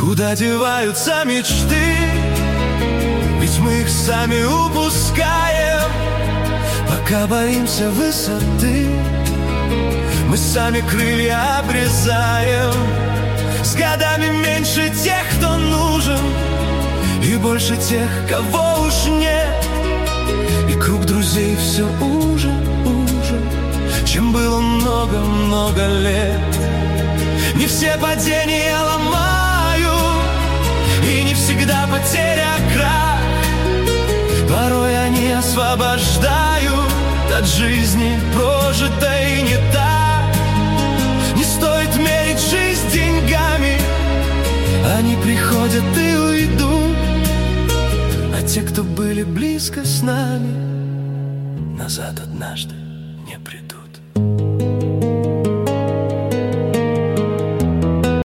Куда деваются мечты? Ведь мы их сами упускаем, пока боимся высоты. Мы сами крылья обрезаем. С годами меньше тех, кто нужен, и больше тех, кого уж нет. И круг друзей все уже, чем было много-много лет. Не все падения ломаю, и не всегда потеря крах. Порой они освобождают от жизни, прожитой не так. Не стоит мерить жизнь деньгами, они приходят и уйдут. А те, кто были близко с нами, назад однажды не придут.